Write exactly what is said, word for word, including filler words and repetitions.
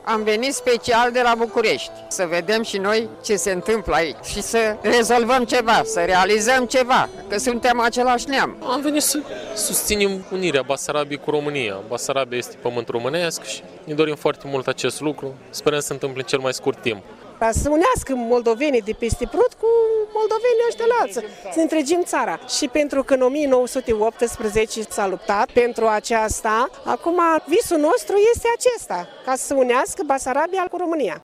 Am venit special de la București să vedem și noi ce se întâmplă aici și să rezolvăm ceva, să realizăm ceva, că suntem același neam. Am venit să susținem unirea Basarabiei cu România. Basarabia este pământ românesc și ne dorim foarte mult acest lucru. Sperăm să se întâmple în cel mai scurt timp. Să unească moldovenii de peste Prut cu moldovenii ăștia la alții, să întregim țara. Și pentru că în o mie nouă sute optsprezece s-a luptat pentru aceasta, acum visul nostru este acesta, ca să unească Basarabia cu România.